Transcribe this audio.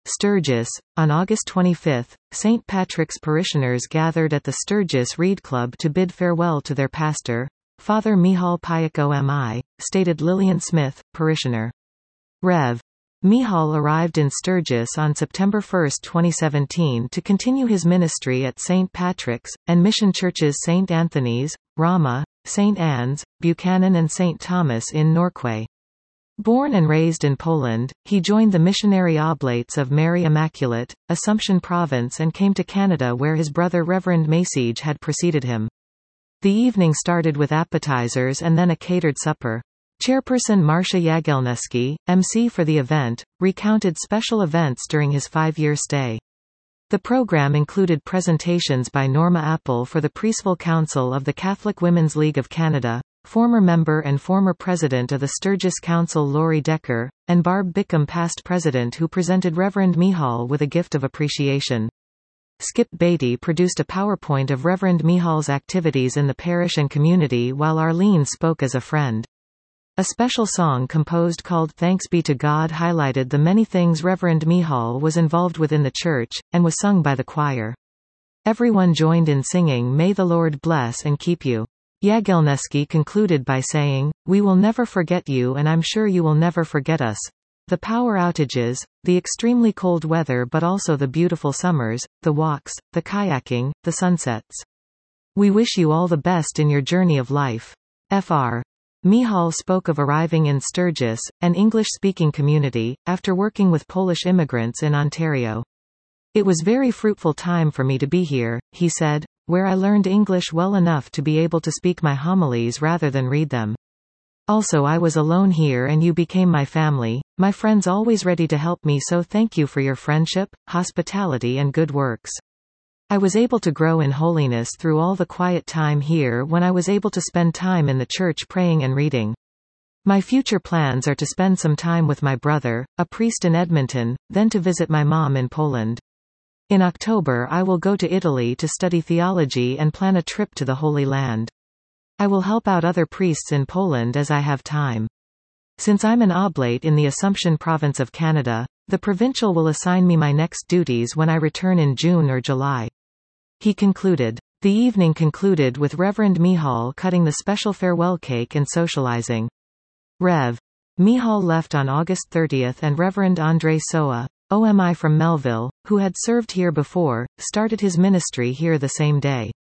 Sturgis. On August 25, St. Patrick's parishioners gathered at the Sturgis Reed Club to bid farewell to their pastor, Father Michal Pyack OMI, stated Lillian Smith, parishioner. Rev. Michal arrived in Sturgis on September 1, 2017 to continue his ministry at St. Patrick's, and mission churches St. Anthony's, Ramah, St. Anne's, Buchanan and St. Thomas in Norquay. Born and raised in Poland, he joined the missionary Oblates of Mary Immaculate, Assumption Province and came to Canada where his brother Reverend Macege had preceded him. The evening started with appetizers and then a catered supper. Chairperson Marcia Jagielneski, MC for the event, recounted special events during his 5-year stay. The program included presentations by Norma Apple for the Priestful Council of the Catholic Women's League of Canada, former member and former president of the Sturgis Council Laurie Decker, and Barb Bickham past president who presented Reverend Michal with a gift of appreciation. Skip Beatty produced a PowerPoint of Reverend Michal's activities in the parish and community while Arlene spoke as a friend. A special song composed called Thanks Be to God highlighted the many things Reverend Michal was involved with in the church, and was sung by the choir. Everyone joined in singing May the Lord bless and keep you. Jagielneski concluded by saying, "We will never forget you and I'm sure you will never forget us. The power outages, the extremely cold weather but also the beautiful summers, the walks, the kayaking, the sunsets. We wish you all the best in your journey of life." Fr. Michal spoke of arriving in Sturgis, an English-speaking community, after working with Polish immigrants in Ontario. "It was very fruitful time for me to be here," he said, "where I learned English well enough to be able to speak my homilies rather than read them. Also I was alone here and you became my family, my friends always ready to help me, so thank you for your friendship, hospitality and good works. I was able to grow in holiness through all the quiet time here when I was able to spend time in the church praying and reading. My future plans are to spend some time with my brother, a priest in Edmonton, then to visit my mom in Poland. In October I will go to Italy to study theology and plan a trip to the Holy Land. I will help out other priests in Poland as I have time. Since I'm an oblate in the Assumption Province of Canada, the provincial will assign me my next duties when I return in June or July." He concluded. The evening concluded with Reverend Michal cutting the special farewell cake and socializing. Rev. Michal left on August 30 and Reverend André Soa, OMI from Melville, who had served here before, started his ministry here the same day.